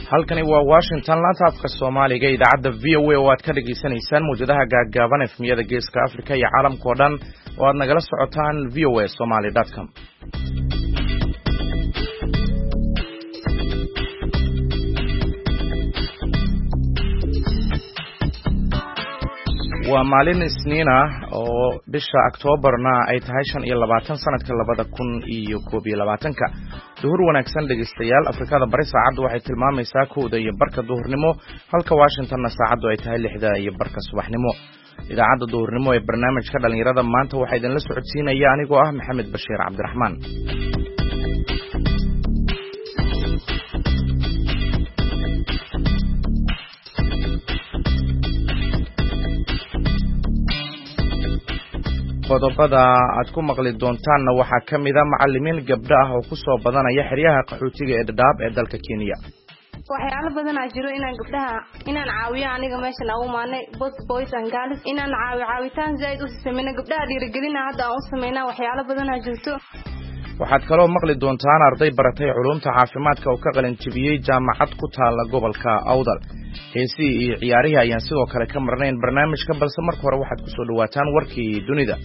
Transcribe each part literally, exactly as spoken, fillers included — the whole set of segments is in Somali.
halkani waa Washington laanta afka Soomaaliga idaacada V O A oo aad ka dhageysanaysaan muujadaha gaagaaban efmiyada Geeska Afrika iyo caalamka oo dhan oo aad nagala socotaan v o a somali dot com. waa maalin Isniin ah oo bisha October-na ay tahay shan iyo labaatan sanadka labada kun iyo koob iyo labaatanka. duhur wanaagsan dhegeystayaal, Afrikada bari saacadu waxay tilmaamaysaa kowda iyo barka duhurnimo, halka Washington-na saacadu ay tahay lixda iyo barka subaxnimo. idaacadda duhurnimo ee barnaamijka dhalinyarada maanta waxaa idinla socodsiinaya anigoo ah Maxamed Bashiir Cabdiraxmaan. qodobada aad ku maqli doontaanna waxaa ka mid ah macallimiin gabdho ah oo ku soo badanaya xeryaha qaxootiga ee Dadaab ee dalka Kenya. waxyaalo badan ah jiro inaan gabdhaha inaan caawiyo aniga meeshan ugu maanay both boys and girls inaan caawiyo caawitaan zaid u sameeyna gabdhaha dhiirigelina hadda aan u sameeynaa waxyaalo badan ah jirto. waxaad kaloo maqli doontaan arday baratay culuumta caafimaadka oo ka qalin jabiyay jaamacad ku taala gobolka Awdal. heesii iyo ciyaarihii ayaan sidoo kale ka marnayn barnaamijka, balse marka hore waxaad ku soo dhawaataan warkii dunida.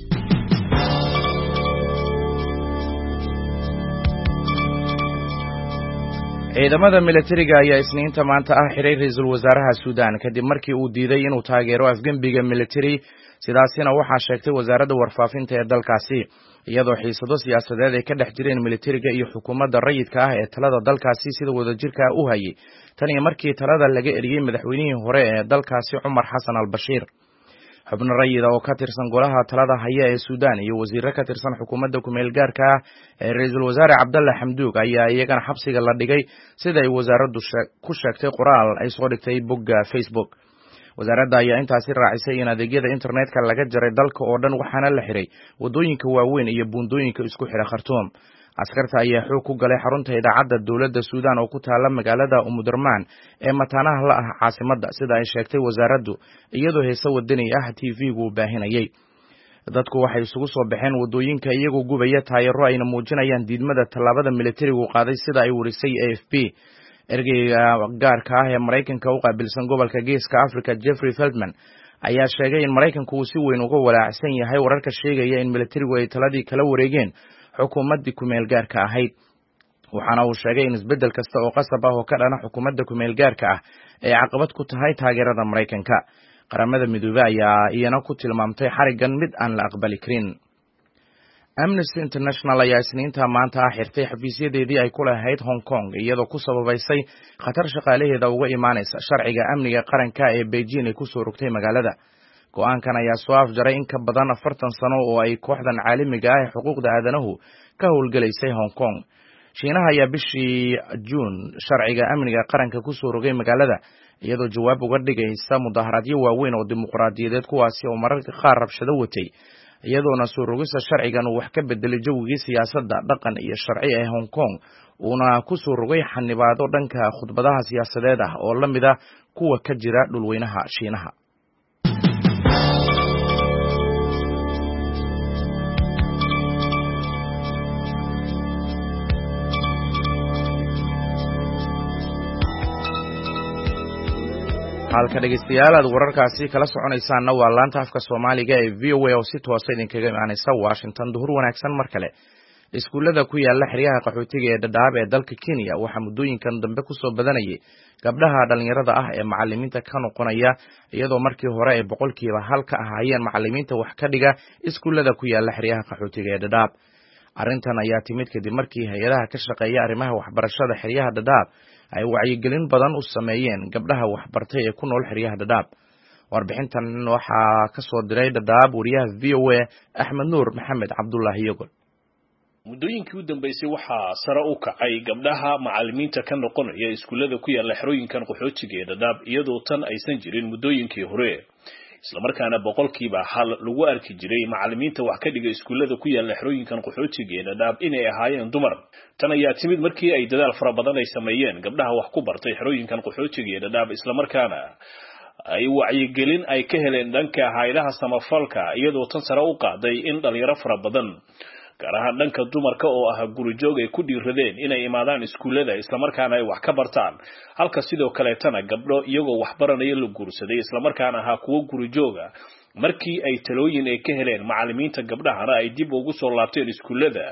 ciidamada militariga ayaa Isniinta maanta ah xiray ra'iisul wasaaraha Suudaan kadib markii uu diiday inuu taageero afgembiga military, sidaasina waxaa sheegtay wasaaradda warfaafinta ee dalkaasi, iyadoo xiisado siyaasadeed ay ka dhex jireen militariga iyo xukuumadda rayidka ah ee talada dalkaasi sida wadajirka u hayay tan iyo markii talada laga eriyay madaxweynihii hore ee dalkaasi Umar Hassan al-Bashir. xubno rayida oo ka tirsan golaha talada haya ee Suudaan iyo wasiirro ka tirsan xukuumadda ku-meel gaarka ah ee ra'iisul wasaare Abdalla Hamdouk ayaa iyagana xabsiga la dhigay sida ay wasaaraddu ku sheegtay qoraal ay soo dhigtay bogga Facebook. wasaaradda ayaa intaasi raacisay in adeegyada internetka laga jaray dalka oo dhan, waxaana la xiray wadooyinka waaweyn iyo buundooyinka isku xidha Khartoum. askarta ayaa xoog ku galay xarunta idaacadda dowladda Suudaan oo ku taala magaalada Umudurmaan ee mataanaha la ah caasimadda, sida ay sheegtay wasaaraddu, iyadoo heeso wadani ah T V-gu baahinayay. dadku waxay isugu soo baxeen wadooyinka iyagoo gubaya taayiro ayna muujinayaan diidmada tallaabada militarigu qaaday, sida ay warisay A F P. ergeyga gaarka ah ee Mareykanka u qaabilsan gobolka Geeska Afrika Jeffrey Feltman ayaa sheegay in Mareykanku uu si weyn uga walaacsan yahay wararka sheegaya in militarigu ay taladii kala wareegeen xukuumaddii ku-meel gaarka ahayd. waxaana uu sheegay in isbeddel kasta oo qasab ah oo ka dhana xukuumadda ku-meel gaarka ah ay caqabad ku tahay taageerada Mareykanka. qaramada midoobay ayaa iyana ku tilmaamtay xarigan mid aan la aqbali karin. Amnesty International ayaa Isniinta maanta ah xirtay xafiisyadeedii ay ku lahayd Hong Kong, iyadoo ku sababaysay khatar shaqaalaheeda uga imaanaysa sharciga amniga qaranka ee Beijing ay ku soo rogtay magaalada. go'aankan ayaa soo afjaray in ka badan afartan sano oo ay kooxdan caalamiga ah ee xuquuqda aadanahu ka howlgalaysay Hong Kong. Shiinaha ayaa bishii Juun sharciga amniga qaranka ku soo rogay magaalada, iyadoo jawaab uga dhigaysa mudaharaadyo waaweyn oo dimuqraadiyadeed kuwaasi oo mararka qaar rabshado watay, iyadoona soo rogista sharcigan uu wax ka bedelay jawigii siyaasadda, dhaqan iyo sharci ee Hong Kong, uuna ku soo rogay xanibaado dhanka khudbadaha siyaasadeed ah oo la mid ah kuwa ka jira dhulweynaha Shiinaha. halka dhegeystayaal aad wararkaasi kala soconaysaanna waa laanta afka Soomaaliga ee V O A oo si toos ah idinkaga imaanaysa Washington. duhur wanaagsan mar kale. iskuulada ku yaala xeryaha qaxootiga ee Dadaab ee dalka Kenya waxaa muddooyinkan dambe ku soo badanayay gabdhaha dhalinyarada ah ee macallimiinta ka noqonaya, iyadoo markii hore ay boqolkiiba hal ka ahaayeen macallimiinta wax ka dhiga iskuulada ku yaala xeryaha qaxootiga ee Dadaab. arrintan ayaa timid kadib markii hay'adaha ka shaqeeya arrimaha waxbarashada xeryaha Dadaab ay wacyigelin badan u sameeyeen gabdhaha waxbartay ee ku nool xeryaha Dadaab. warbixintan waxaa ka soo diray Dadaab wariyaha V O A Axmed Nuur Maxamed Cabdullaahi Yogol. muddooyinkii u dambeysay waxaa sare u kacay gabdhaha macallimiinta ka noqonaya iskuulada ku yaala xerooyinkan qaxootiga ee Dadaab, iyadoo tan aysan jirin muddooyinkii hore. isla markaana boqolkiiba hal lagu arki jiray macallimiinta wax ka dhiga iskuulada ku yaala xerooyinkan qaxootiga ee Dadaab inay ahaayeen dumar. tan ayaa timid markii ay dadaal fara badan ay sameeyeen gabdhaha wax ku bartay xerooyinkan qaxootiga ee Dadaab, isla markaana ay wacyigelin ay ka heleen dhanka hay'adaha samafalka, iyadoo tan sare u qaaday in dhalinyaro fara badan gaar ahaan dhanka dumarka oo ah gurijoog ay ku dhiiradeen inay imaadaan iskuullada islamarkaana ay wax ka bartaan halka sidoo kaleetana gabdho iyagoo wax baranaya la guursaday islamarkaana ahaa kuwo gurijooga markii ay talooyin ay ka heleen macallimiinta gabdhahana ay dib ugu soo laabteen iskuullada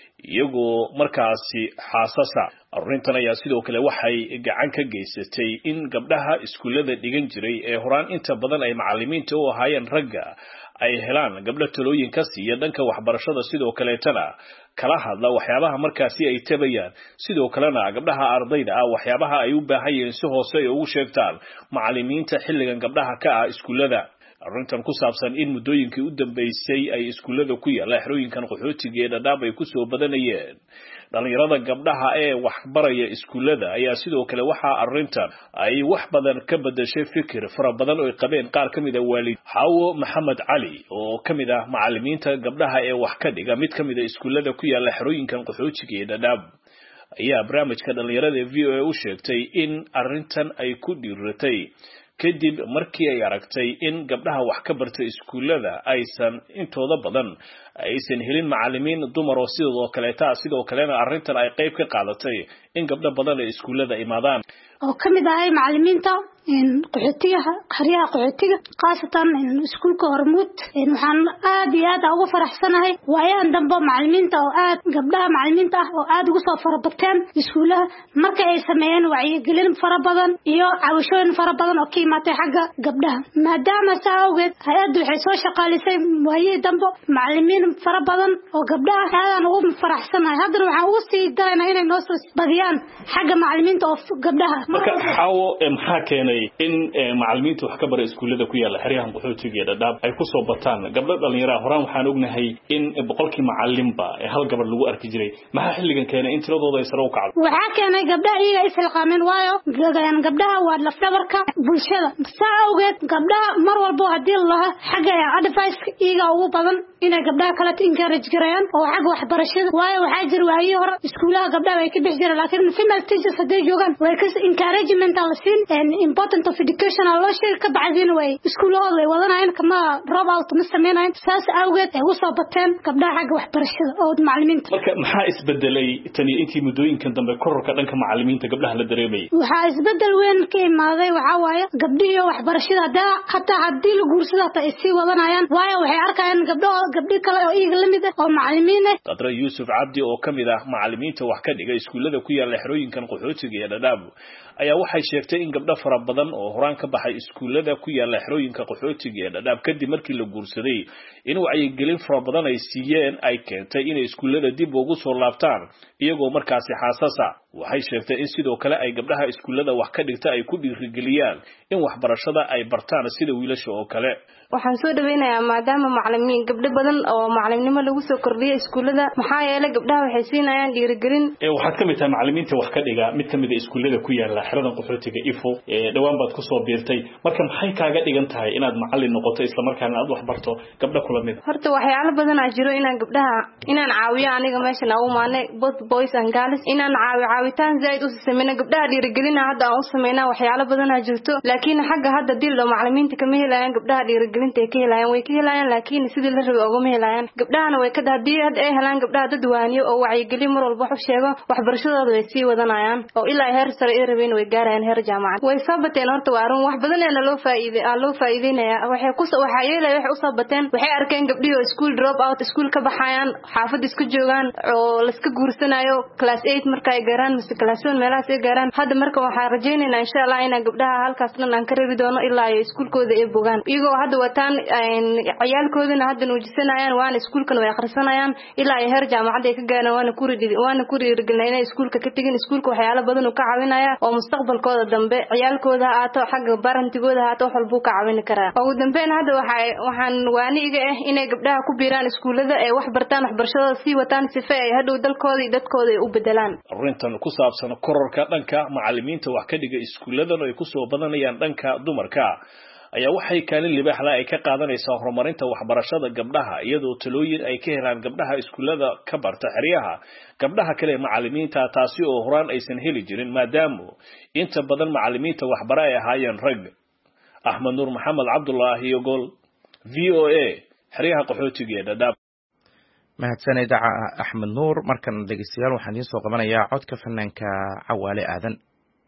iyagoo markaasi xaasasa. arrintan ayaa sidoo kale waxay gacan ka geysatay in gabdhaha iskuullada dhigan jiray ee horaan inta badan ay macallimiinta u ahaayeen ragga ay helaan gabdho talooyin ka siiya dhanka waxbarashada sidoo kaleetana kala hadla waxyaabaha markaasi ay tabayaan sidoo kalena gabdhaha ardayda ah waxyaabaha ay u baahan yihiin si hoose ay ugu sheegtaan macallimiinta xilligan gabdhaha ka ah iskuullada. arrintan ku saabsan in muddooyinkii u dambeysay ay iskuullada ku yaalla xerooyinkan qaxootiga ee Dadaab ay ku soo badanayeen dhalinyarada gabdhaha ee wax baraya iskuullada ayaa sidoo kale waxa arrintan ay wax badan ka bedeshay fikir fara badan oo ay qabeen qaar ka mid ah waalid Hawo Maxamed Cali oo ka mid ah macallimiinta gabdhaha ee wax ka dhiga mid ka mid ah iskuullada ku yaalla xerooyinkan qaxootiga ee Dadaab ayaa barnaamijka dhalinyarada V O A u sheegtay in arrintan ay ku dhiiratay kadib markii ay aragtay in gabdhaha wax ka barta iskuullada aysan intooda badan aysan helin macallimiin dumar oo sidoo kale taa sidoo kalena arrintan ay qayb ka qaadatay in gabdho badan ay iskuullada imaadaan oo kamid ah macallimiinta in qaxootiga xariyaha qaxootiga qaasatan in iskuulka Hormuud in waxaan aad iyo aad ugu faraxsanahay waayaan dambe macallimiinta oo aad gabdhaha macallimiinta ah oo aad ugu soo farabateen iskuulaha marka ay sameeyeen wacyigelin fara badan iyo caawishooyin fara badan oo ka imaatay xagga gabdhaha maadaama saawgeed hay'addu waxay soo shaqaalisay waayay dambe macallimiin fara badan oo gabdhaha aad ugu faraxsanahay hadda waxaan ugu sii daraynaa inay noo soo badiyaan xagga macallimiinta oo gabdhaha marka Hawo maxaa keenay in macallimiintu wax ka bara iskuullada ku yaalla xeryahan qaxootiga ee Dadaab ay ku soo bataan gabdho dhalinyaro horaan waxaan ognahay in boqolkii macallinba ee hal gabadh lagu arki jiray maxaa xilligan keenay in tiradooda ay sare u kacdo waxaa keenay gabdhaha iyaga is xilqaameen waayo gabdhaha waa lafdabarka bulshada saawgeed gabdhaha mar walba hadii la xagga advice iyaga ugu badan inay gabdhaha kala encourage gareeyaan oo xagga waxbarashada waayo waxaa jir waayay hore iskuulaha gabdhaha ay ka bixi jireen laakiin female teachers haday joogaan way ka encouragement la siin and important of education loo sheeg ka bacdina way iskuulada way wadanayaan kama drop out ma sameeyaan saas awgeed ay u soo bateen gabdhaha xagga waxbarashada oo macallimiinta marka maxaa isbedelay tani intii muddooyinkan dambe kororka dhanka macallimiinta gabdhaha la dareemay waxaa isbedel weyn ka imaaday waxa waaye gabdhiyo waxbarashada hada hatta hadii la guursado ay sii wadanayaan waayo waxay arkayaan gabdho gabdhi kale oo iyaga lamid ah oo macallimiin ah Qadra Yusuf Cabdi oo kamid ah macallimiinta wax ka dhiga iskuullada ku yaalla xerooyinkan qaxootiga ee Dadaab ayaa waxay sheegtay in gabdho fara badan oo horaan ka baxay iskuullada ku yaalla xerooyinka qaxootiga ee Dadaab kadib markii la guursaday in wacyigelin fara badan ay siiyeen ay keentay in iskuullada dib ugu soo laabtaan iyagoo markaasi xaasasa waxay sheegtay in sidoo kale ay gabdhaha iskuullada wax ka dhigta ay ku dhiirigeliyaan in waxbarashada ay bartaan sida wiilasha oo kale waxaan soo dhaweynayaa maadaama macallimiin gabdho badan oo macallimnimo lagu soo kordhiyay iskuullada maxaa yeelay gabdhaha waxay siinayaan dhiirigelin ee waxaad kamid tahay macallimiinta wax ka dhiga mid kamid ah iskuullada ku yaalla xeradan qaxootiga Ifo ee dhawaan baad ku soo biirtay marka maxay kaaga dhigan tahay inaad macallin noqoto isla markaana aad wax barto gabdho kula mid horta waxyaalo badan ah jiro inaan gabdhaha inaan caawiyo aniga meeshan ugu maanay both boys and girls inaan caawiyo caawitaan zaid u sameeyna gabdhaha dhiirigelin hadda aan u sameeynaa waxyaalo badan ah jirto laakiin xagga hadda dil macallimiinta kama helayaan gabdhaha dhiirigelinta ay ka helayaan way ka helayaan laakiin sidii la rabay uga helayaan gabdhahana way ka hadii had ay helaan gabdhaha dad waaniyo oo wacyigelin mar walba wax sheego waxbarashadooda way sii wadanayaan oo ilaa heer sare ay rabeen way gaarayaan heer jaamacad way soo bateen horta waa arrin wax badan ee loo faa'iiday ah loo faa'iideynaya waxay ku soo waxa yeelay wax u soo bateen waxay arkeen gabdhiyo school drop out school ka baxayaan xaafad isku joogaan oo la iska guursanayo class eight marka ay gaaraan mise class one meelahaas ay gaaraan hadda marka waxaan rajaynaynaa insha Allah in gabdhaha halkaas aan ka reebi doono ilaa ay iskuulkooda ay bogaan iyagoo hadda wataan ciyaalkoodana hadda nuujisanayaan waana iskuulkan way akhrisanayaan ilaa ay heer jaamacad ay ka gaaraan waana ku ridid waana ku dhiirigelinayna iskuulka ka tagin iskuulka waxyaalo badan uu ka caawinaya oo mustaqbalkooda dambe ciyaalkooda aato xagga barantigooda aato wax walba ka caawin karaa ugu dambeyn hadda waxay waxaan waaniga ah inay gabdhaha ku biiraan iskuulada ay wax bartaan waxbarashadooda sii wataan si ay hadhow dalkooda iyo dadkooda ay u bedelaan arrintan ku saabsan kororka dhanka macallimiinta wax ka dhiga iskuuladan oo ay ku soo badanayaan dhanka dumarka ayaa waxay kaalin libaaxda ay ka qaadanaysaa horumarinta waxbarashada gabdhaha iyadoo talooyin ay ka helaan gabdhaha iskuulada ka barta xeryaha gabdhaha kale macallimiinta taasi oo horaan aysan heli jirin maadaama inta badan macallimiinta waxbara ay ahaayeen rag Ahmed Nuur Maxamed Cabdullaahi Yogol V O A xeryaha qaxootiga ee Dadaab mahadsanid Axmed Nuur markan dhegeystayaal waxaan idin soo qabanayaa codka fanaanka Cawaale Aadan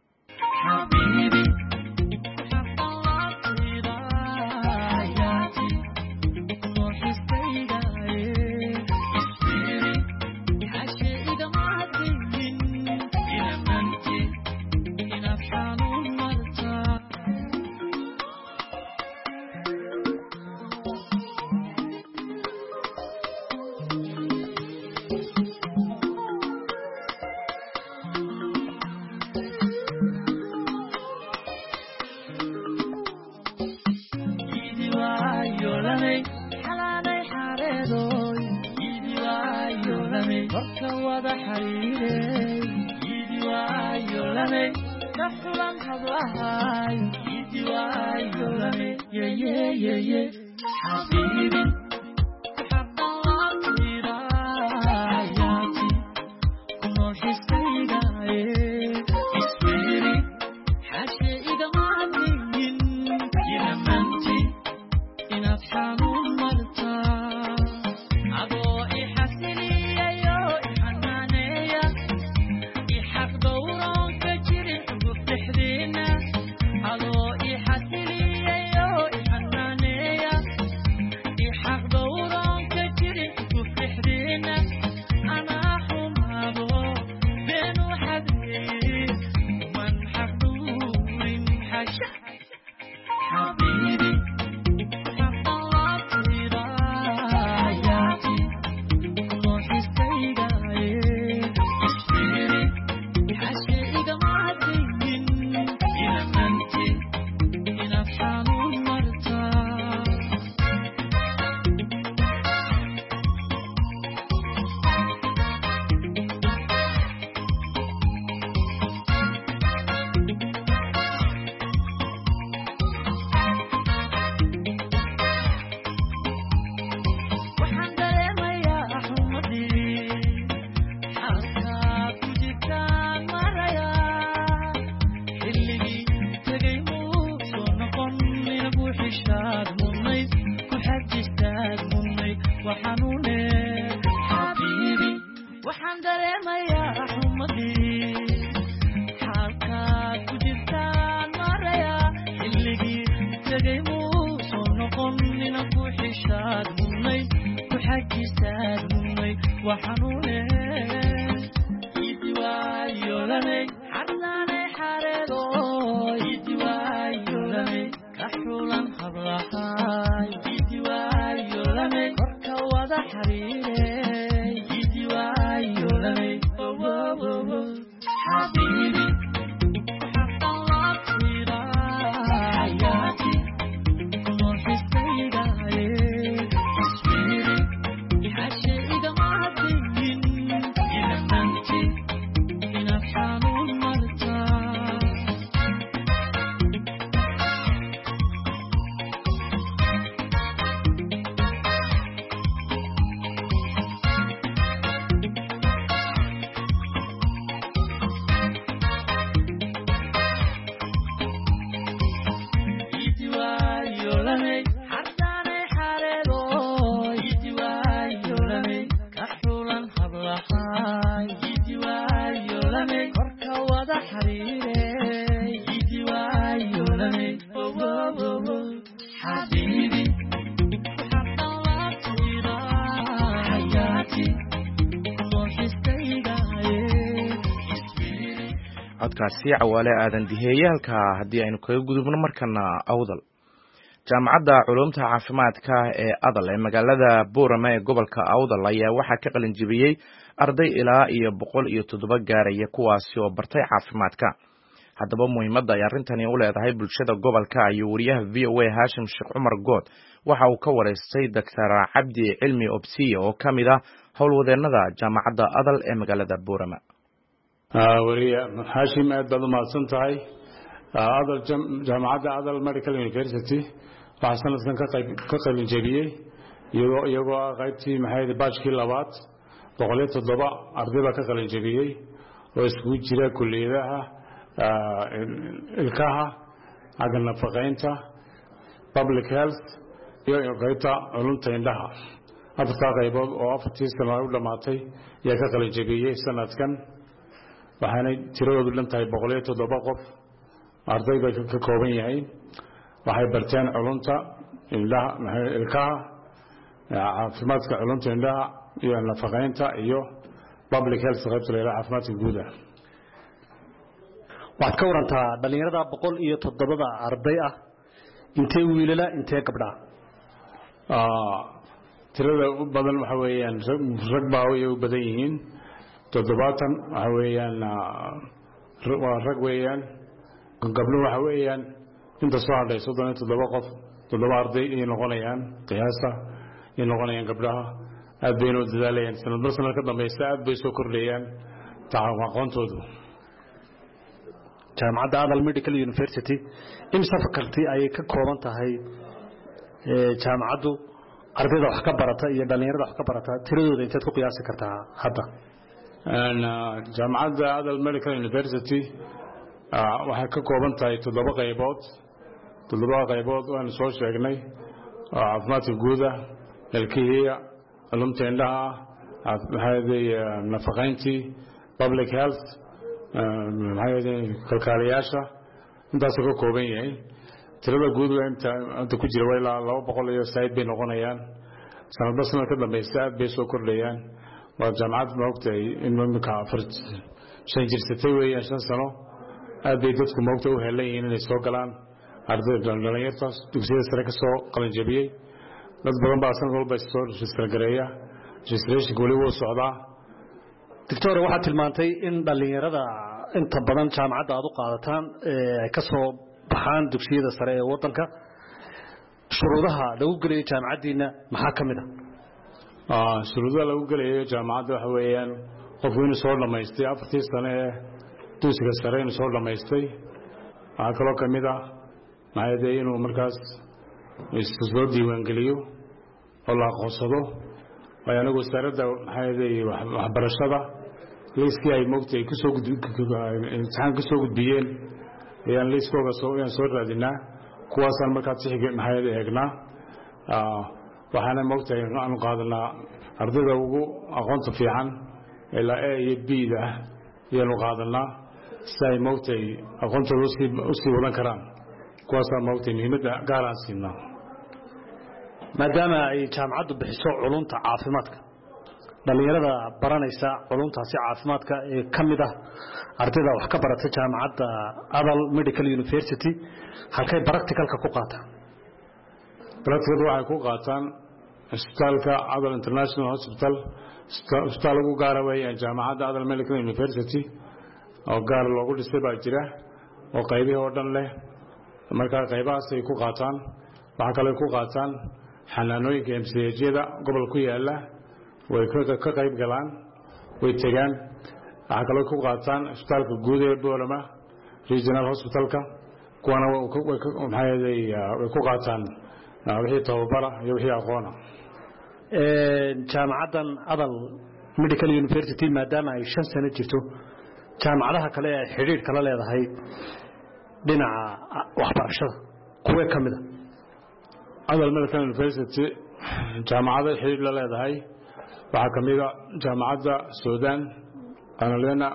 codkaasi Cawaale Aadan diheeyalka hadii aynu kaga gudubno markana awdal jaamacadda culumta caafimaadka ee adal ee magaalada Boorama ee gobolka Awdal ayaa waxa ka qalin jabiyay arday ilaa iyo boqol iyo toddoba gaaraya kuwaasi oo bartay caafimaadka haddaba muhiimadda ay arrintani u leedahay bulshada gobolka ayuu wariyaha V O A Hashim Sheekh Cumar Good waxa uu ka wareystay Doctor Cabdi Cilmi Obsiye oo kamid ah howlwadeennada jaamacadda adal ee magaalada Boorama wariya Hashim aad baad u mahadsantahay adal jaamacadda Adal Medical University waxa sanadkan ka qayb ka qalin jabiyay iyagoo iyagoo qaybtii maxay baashkii labaad boqol iyo toddoba arday ka qalin jabiyay oo isku jira kulliyadaha ilkaha aga nafaqeynta public health iyo qaybta culumta indhaha afartaa qaybood oo afartii sano u dhamaatay ayaa ka qalin jabiyey sanadkan waxaanay tiradoodu dhan tahay boqol iyo toddoba qof arday bay ka kooban yahay waxay barteen culunta indhaha ilkaha caafimaadka culunta indhaha iyo nafaqeynta iyo public health qaybta la yiraahdo caafimaadka guud ah waxaad ka warantaa dhalinyarada boqol iyo toddobada arday ah intee wiilala intee gabdha ah tirada u badan waxa weeyaan rag baa way u badan yihiin toddobaatan waxa weeyaan waa rag weeyaan gabdho waxa weeyaan inta soo hadhay soddon iyo toddoba qof toddoba arday ay noqonayaan qiyaasta ay noqonayaan gabdhaha aad bay u dadaalayaan sanadba sanad ka dambaysa aad bay soo kordhayaan taxaw aqoontoodu jaamacadda Adal Medical University imsa fakalti ay ka kooban tahay ee jaamacaddu ardayda wax ka barata iyo dhalinyarada wax ka barata tiradooda inteed ku qiyaasi kartaa hadda ana jaamacadda Adal Medical University waxay ka kooban tahay toddoba qaybood toddoba qaybood oo aan soo sheegnay caafimaadka guud ah ilkihiya culumta indhaha caafimaadka nafaqeyntii public health maxay kalkaaliyaasha intaas ka kooban yahay tirada guud ee inta inta ku jira way laba boqol iyo sayid bay noqonayaan sanadba sanad ka dambaysa aad bay soo kordhayaan waa jaamacad maogtay in mamka afart shan jirsatay weeyaan shan sano aad bay dadku maogtay u helayeen inay soo galaan ardayda dhalinyarta dugsiyada sare ka soo qalin jabiyay dad badan baa sanad walba soo register gareeya registration wali wuu socdaa doctor waxa tilmaantay in dhalinyarada inta badan jaamacadda aad u qaadataan ay ka soo baxaan dugsiyada sare ee wadanka shuruudaha lagu galeeyo jaamacadiina maxaa kamid ah shuruudaha lagu galeeyo jaamacadda waxa weeyaan qofku inuu soo dhameystay afartii sano ee dugsiga sare inuu soo dhameystay waxa kaloo kamid ah maayada inuu markaas isku diiwaan geliyo oo la aqoonsado ayana wasaaradda waxbarashada liiskii ay moogtay ku soo imtixaan ku soo gudbiyeen ayaan liiskooga soo ayaan soo raadinaa kuwaasaan markaa tixi maxay eegnaa waxaana moogtay aan qaadanaa ardayda ugu aqoonta fiican ilaa A iyo B da ayaan qaadanaa si ay moogtay aqoontooda u sii wadan karaan kuwaasaan moogtay muhiimadda gaar aan siinaa maadaama ay jaamacaddu bixiso culunta caafimaadka dhalinyarada baranaysa culuntaasi caafimaadka ee kamid ah ardayda wax ka barata jaamacadda Adal Medical University halkay practicalka ku qaataan practical waxay ku qaataan isbitaalka Adal International Hospital isbitaal ugu gaar ah ee jaamacadda Adal Medical University oo gaar loogu dhisay baa jira oo qaybaha oo dhan leh marka qaybahaas ay ku qaataan waxa kale ku qaataan xanaanooyinka M C H-yada gobol ku yaala way ka qayb galaan way tagaan waxa kale ku qaataan isbitaalka guud ee Boorama Regional Hospitalka kuwana way ku qaataan wixii tababara iyo wixii aqoona ee jaamacaddan Adal Medical University maadaama ay shan sano jirto jaamacadaha kale ee xiriir kala leedahay dhinaca waxbarashada kuwa kamid ah Adal Medical University jaamacadda xiriir la leedahay waxa kamid ah jaamacadda Suudaan Analena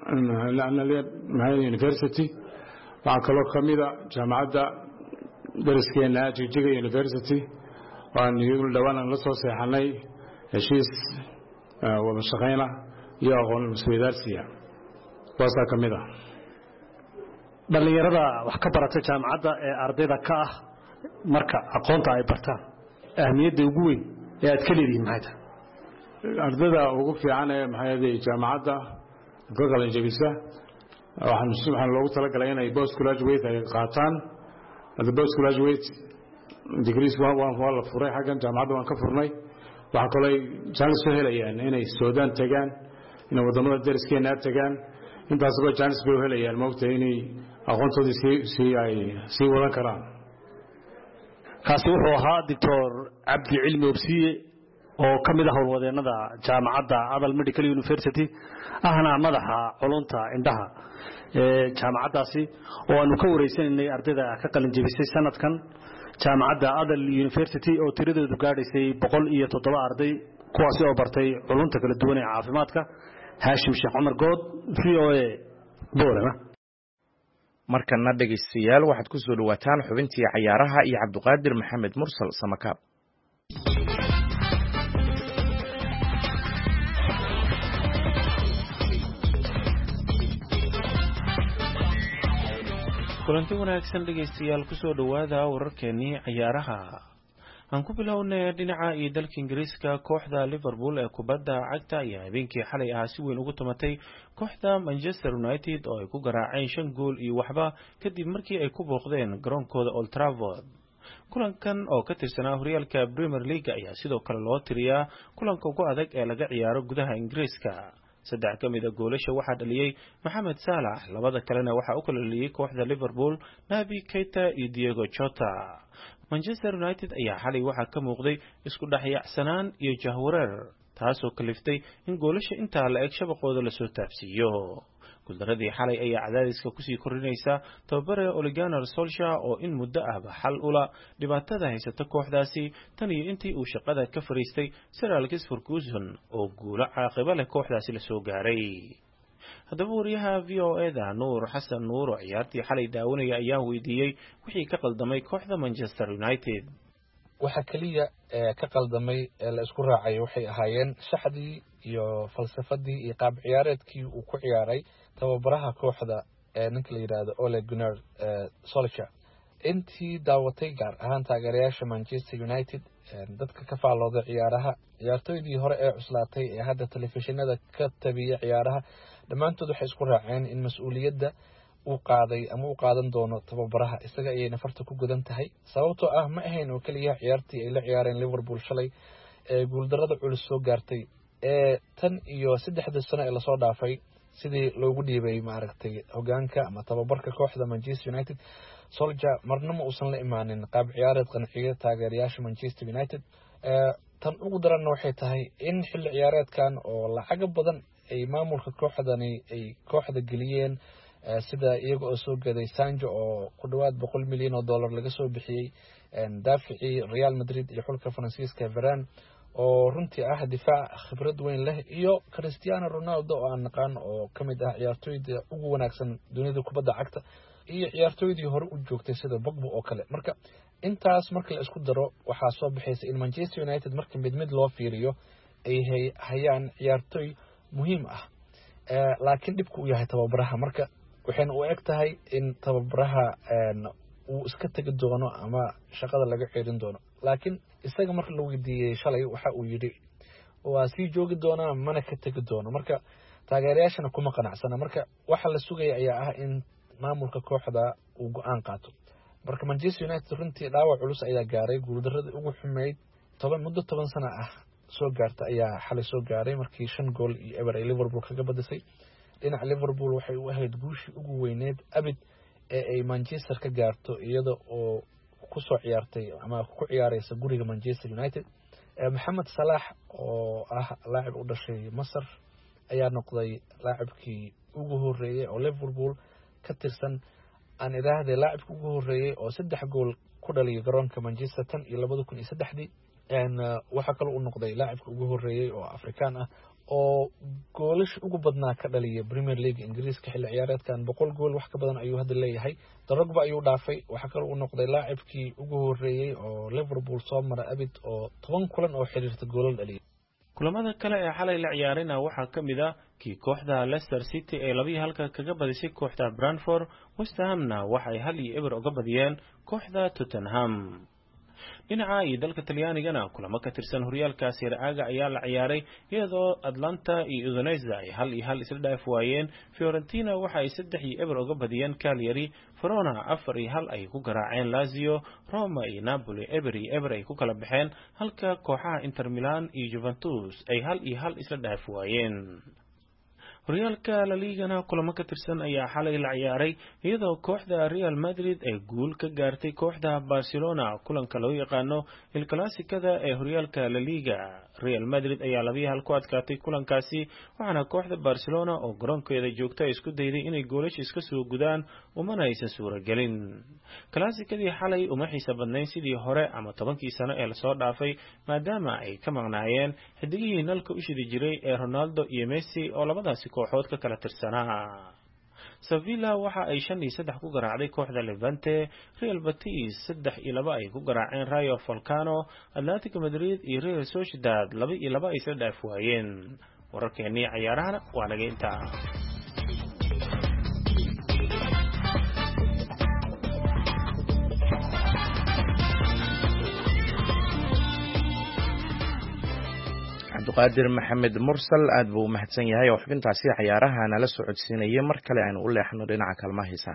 Analena University waxa kaloo kamid ah jaamacadda dariskeena Jijiga University waan iyagu dhawaan la soo seexanay heshiis wada shaqeyna iyo aqoon isweydaarsiga waxa kamid ah dhalinyarada wax ka barata jaamacadda ee ardayda ka ah marka aqoonta ay bartaan ahmiyadda ugu weyn ee aad ka leedahay maxay tahay ardayda ugu fiican ee maxay jaamacadda ka qalin jabisa waxaan waxaan loogu talagalay inay post graduate ay qaataan hada post graduate degrees waa waa la furay xagan jaamacadda waan ka furnay waxa kale ay chance soo helayaan inay Suudaan tagaan inay wadamada dariskeena tagaan intaas oo chance bay helayaan moogtay inay aqoontoodii si si ay si wadan karaan kaasi wuxuu ahaa doctor Abdi Cilmi Obsiye oo kamid ah howlwadeenada jaamacadda Adal Medical University ahna madaxa culunta indhaha jaamacadaasi oo aanu ka wareysanay ardayda ka qalin jabisay sanadkan jaamacadda Adal University oo tiradoodu gaadhaysay boqol iyo toddoba arday kuwaas oo bartay culunta kala duwan ee caafimaadka. Haashim Sheekh Cumar Good, V O A, Boorama. markana dhageystayaal waxaad ku soo dhawaataan xubintii ciyaaraha iyo Cabduqaadir Maxamed Mursal Samakaab. kulanti wanaagsan dhageystayaal ku soo dhawaada wararkeennii ciyaaraha. aan ku bilownay dhinaca iyo dalka Ingiriiska. Kooxda Liverpool ee kubadda cagta ayaa habeenkii xalay ah si weyn ugu tumatay kooxda Manchester United oo ay ku garaaceen shan gool iyo waxba kadib markii ay ku booqdeen garoonkooda Old Trafford. kulankan oo ka tirsanaa horyaalka Premier League ayaa sidoo kale loo tiriyaa kulanka ugu adag ee laga ciyaaro gudaha Ingiriiska. saddex ka mid ah goolasha waxaa dhaliyay Mohamed Salah, labada kalena waxaa u kala dhaliyay kooxda Liverpool Naby Keita iyo Diego Jota. Manchester United ayaa xalay waxaa ka muuqday isku dhaxyacsanaan iyo jahwareer, taasoo kaliftay in goolasha intaa la eg shabaqooda la soo taabsiiyo. guuldaradii xalay ayaa cadaadiska kusii korinaysa tababare Ole Gunnar Solskjaer oo in muddo ahba xal ula dhibaatada haysata kooxdaasi tan iyo intii uu shaqada ka fariistay Sir Alex Ferguson oo guulo caaqibo leh kooxdaasi la soo gaaray. haddaba wariyaha V O A da Nuur Xasan Nuur oo ciyaartii xalay daawanaya ayaa weydiiyey wixii ka qaldamay kooxda Manchester United. waxa kaliya ee ka qaldamay ee la isku raacay waxay ahaayeen shaxdii iyo falsafadii iyo qaab ciyaareedkii uu ku ciyaaray tababaraha kooxda ee ninka la yiraahdo Ole Gunnar Solskjaer. intii daawatay gaar ahaan taageerayaasha Manchester United dadka ka faalooday ciyaaraha ciyaartoydii hore ee cuslaatay ee hadda telefishinada ka tabiya ciyaaraha dhamaantood waxay isku raaceen in mas'uuliyadda uu qaaday ama uu qaadan doono tababaraha isaga ayay nafarta ku gudan tahay. sababtoo ah ma ahayn oo kaliya ciyaartii ay la ciyaareen Liverpool shalay ee guuldarada culus soo gaartay ee tan iyo saddexda sano ee la soo dhaafay sidii loogu dhiibay maaragtay hogaanka ama tababarka kooxda Manchester United. Solskjaer marna ma uusan la imaanin qaab ciyaareed qanciya taageerayaasha Manchester United. ee tan ugu daran waxay tahay in xilli ciyaareedkan oo lacag badan ay maamulka kooxdani ay kooxda geliyeen sida iyaga oo soo gaday Sancho oo ku dhawaad boqol milyan oo dollar laga soo bixiyay daaficii Real Madrid iyo xulka Faransiiska Varane oo runtii ah difaac khibrad weyn leh iyo Cristiano Ronaldo oo aan naqaan oo kamid ah ciyaartoyda ugu wanaagsan dunida kubadda cagta iyo ciyaartoydii hore u joogtay sida Pogba oo kale. marka intaas marka la isku daro waxaa soo baxaysa in Manchester United marka mid mid loo fiiriyo ay hayaan ciyaartoy muhiim ah ee laakiin dibku u yahay tababaraha. marka waxayna u eg tahay in tababaraha uu iska tagi doono ama shaqada laga ceerin doono. laakiin isaga marka la weydiiyay shalay waxa uu yiri waa sii joogi doonaa mana ka tagi doono. marka taageerayaashana kuma qanacsana. marka waxa la sugaya ayaa ah in maamulka kooxda uu go'aan qaato. marka Manchester United runtii dhaawac culus ayaa gaaray. guuldaradii ugu xumeyd toban muddo toban sano ah soo gaartay ayaa xalay soo gaaray markii shan gool iyo eber ay Liverpool kaga badisay. dhinaca Liverpool waxay u ahayd guushii ugu weyneed abid ee ay Manchester ka gaarto iyada oo ku soo ciyaartay ama ku ciyaaraysa guriga Manchester United. Mohamed Salah oo ah laacib u dhashay Masar ayaa noqday laacibkii ugu horeeyay oo Liverpool ka tirsan aan iraahday laacibkii ugu horeeyay oo saddex gool ku dhaliyay garoonka Manchester tan iyo laba kun iyo saddex een waxa kale uu noqday laacibkii ugu horeeyay oo Afrikaan ah oo goolash ugu badnaa ka dhaliyay Premier League Ingiriiska xilli ciyaareedkan boqol gool wax ka badan ayuu hadda leeyahay. Drogba ayuu dhaafay. waxa kale uu noqday laacibkii ugu horeeyay oo Liverpool soo maray abid oo toban kulan oo xiriirta goolal dhaliyay. kulamada kale ee xalay la ciyaarina waxaa ka mid ah kii kooxda Leicester City ee laba iyo halka kaga badisay kooxda Brentford. West Hamna waxay hal iyo eber uga badiyeen kooxda Tottenham. dhinaca iyo dalka Talyaanigana kulamo ka tirsan horyaalka Serie A ayaa la ciyaaray iyadoo Atlanta iyo Udinese ay hal iyo hal isla dhaaf waayeen. Fiorentina waxa ay saddex iyo eber uga badiyeen Cagliari. Verona afar iyo hal ay ku garaaceen Lazio. Roma iyo Napoli eber iyo eber ay ku kala baxeen halka kooxaha Inter Milan iyo Juventus ay hal iyo hal isla dhaaf waayeen. horyaalka La Ligana kulamo ka tirsan ayaa xalay la ciyaaray iyadoo kooxda Real Madrid ay guul ka gaartay kooxda Barcelona kulanka loo yaqaano El Clasicada ee horyaalka La Liga. Real Madrid ayaa laba iyo hal ku adkaatay kulankaasi waxaana kooxda Barcelona oo garoonkeeda joogta isku dayday inay goolasho iska soo gudaan umana aysan suuragelin. Clasicadii xalay uma xiisa badnayn sidii hore ama tobankii sano ee lasoo dhaafay maadaama ay ka maqnaayeen xidigihii nalka u shidi jiray ee Ronaldo iyo Messi oo labadaasi kooxood ka kala tirsanaa. Sevilla waxa ay shan iyo saddex ku garaacday kooxda Levante, Real Betis saddex iyo laba ay ku garaaceen Rayo Vallecano, Atletico Madrid iyo Real Sociedad laba iyo laba ay isla dhaaf waayeen. wararkeennii ciyaarahana waa naga intaa. cabdiqaadir maxamed mursal aad buu u mahadsan yahay oo xubintaasi ciyaaraha nala socodsiinayay. mar kale aynu u leexno dhinaca kalmaha heesaha.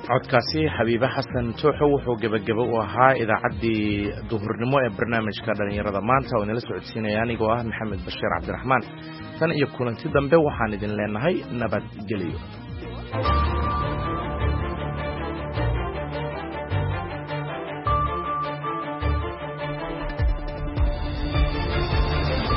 codkaasi xabiibe xasan tooxo wuxuu gabagabo u ahaa idaacaddii duhurnimo ee barnaamijka dhalinyarada maanta oo inala socodsiinaya anigoo ah maxamed bashiir cabdiraxmaan tan iyo kulanti dambe waxaan idin leenahay nabadgelyo.